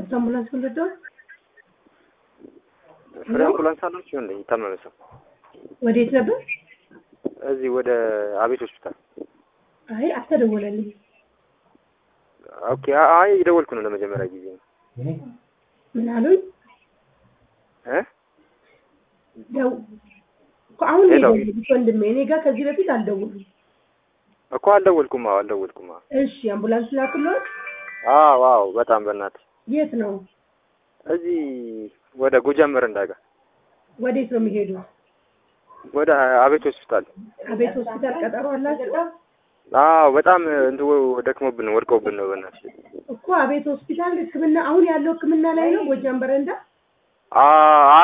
አምቡላንስ ወለደው አምቡላንስ አለች እንዴ ተመለሰ ወዴት ነበር እዚህ ወደ አቤት ሆስፒታል አይ አተደወለልኝ ኦኬ አይ ይደወልኩ ነው ለመጀመሪያ ጊዜ ምን አሉኝ ደው አሁን ወንድሜ እኔ ጋር ከዚህ በፊት አልደውልም እኮ አልደውልኩም እሺ አምቡላንስ ላክሎት ዋው በጣም በእናት የት ነው እዚህ ወደ ጎጃመር እንዳጋ ወዴት ነው የሚሄዱት ወደ አቤት ሆስፒታል ቀጠሮ አላችሁ በጣም እንደው ደክሞብን ወድቆብን ነው በእናት እኮ አቤት ሆስፒታል ህክምና አሁን ያለው ህክምና ላይ ነው ጎጃመር እንዳ